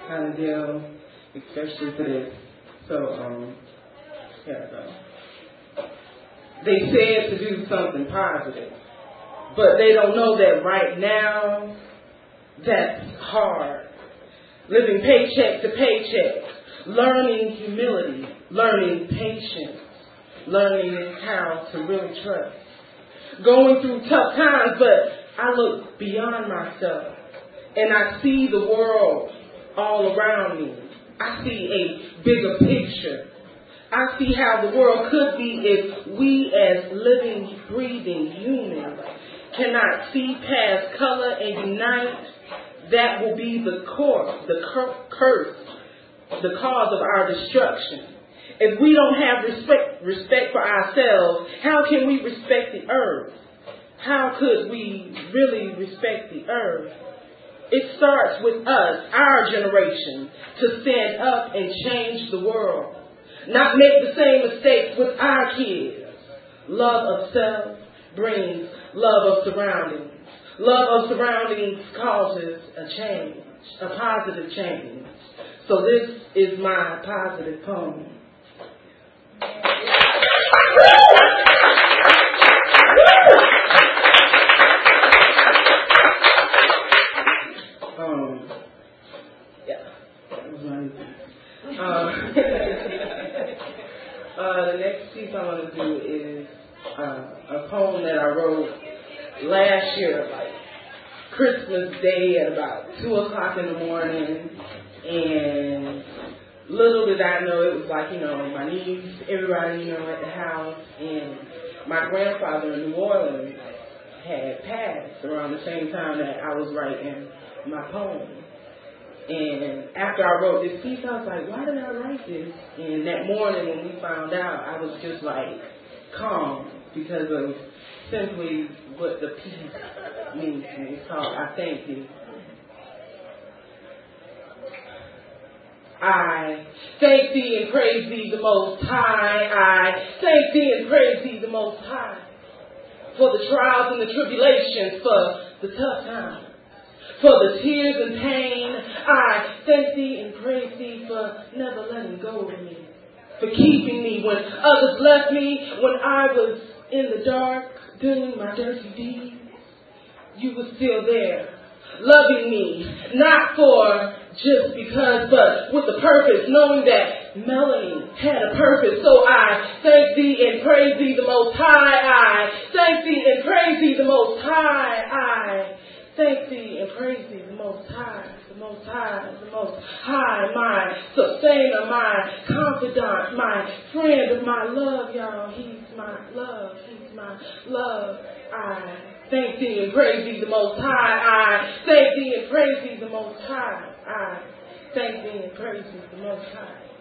kind of deal, especially for this. So, they said to do something positive, but they don't know that right now, that's hard. Living paycheck to paycheck, learning humility, learning patience, learning how to really trust. Going through tough times, but I look beyond myself and I see the world all around me. I see a bigger picture. I see how the world could be if we as living, breathing humans cannot see past color and unite. That will be the curse, the cause of our destruction. If we don't have respect for ourselves, how can we respect the earth? How could we really respect the earth? It starts with us, our generation, to stand up and change the world. Not make the same mistakes with our kids. Love of self brings love of surroundings. Love of surroundings causes a change, a positive change. So this is my positive poem. That was my new piece. The next piece I want to do is a poem that I wrote last year, like Christmas Day at about 2 o'clock in the morning, and little did I know it was like, my niece, everybody, at the house, and my grandfather in New Orleans had passed around the same time that I was writing my poem. And after I wrote this piece, I was like, why did I write this? And that morning when we found out, I was just like calm because of simply what the piece means to me. It's called I Thank You. I thank thee and praise thee the Most High. I thank thee and praise thee the Most High for the trials and the tribulations, for the tough times, for the tears and pain. I thank thee and praise thee for never letting go of me, for keeping me when others left me, when I was in the dark doing my dirty deeds. You were still there, loving me, not for just because, but with a purpose, knowing that Melanie had a purpose. So I thank thee and praise thee the Most High. I thank thee and praise thee the Most High. I thank thee and praise thee the Most High, the Most High, the Most High, my sustainer, my confidant, my friend, my love, y'all. He's my love. He's my love. I thank thee and praise thee the Most High. I thank thee and praise thee the Most High. I thank thee and praise thee the Most High.